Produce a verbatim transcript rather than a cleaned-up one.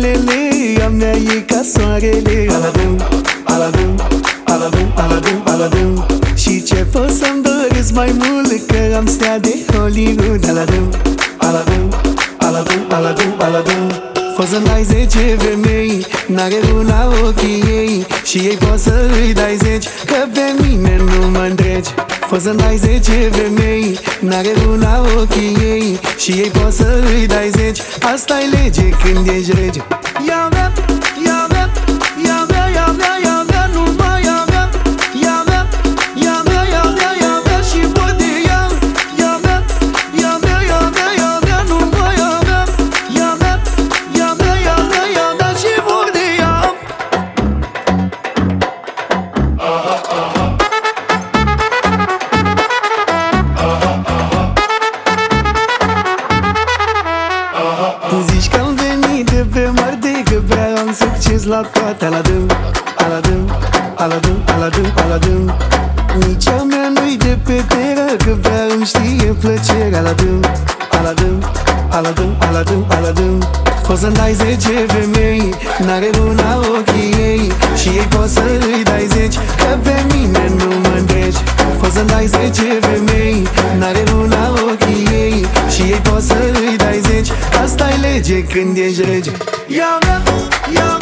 lele, a mea e ca soarele. Aladum, aladum, aladum, aladum, aladum. Și ce pot să-mi doresc mai mult, că am stea de Hollywood. Aladum, aladum, aladum, aladum, aladum. Poți să-mi dai zece femei, n-are una ochii ei, și ei poți să îi dai zeci, că pe mine nu mă întregi. Poți să-mi dai zece femei, n-are una ochii ei, și ei poți să îi dai zeci. Asta-i lege când ești rege. Ia mea, ia mea, ia mea, ia mea, ia mea, numai ia mea. Ia mea, ia mea, ia mea, ia mea, și pot de ea. Ia mea, ia mea, ia mea, ia mea, numai ia mea. Ia mea, ia mea, ia mea, ia mea, și pot de ea. Zici că am venit de pe Marte, că prea am succes la toate. Aladum, aladum, aladum, aladum, aladum. Nici a mea nu-i de pe teră, că prea îmi știe plăcere. Aladum, aladum, aladum, aladum, aladum. Poți să-mi dai zece femei, n-are una ochii ei, și ei poți să îi dai zeci, că pe mine nu mă întregi. Poți să-mi dai zece femei, n-are una ochii ei, și ei poți să îi dai zeci. Asta-i lege când ești rege. Ia mea, ia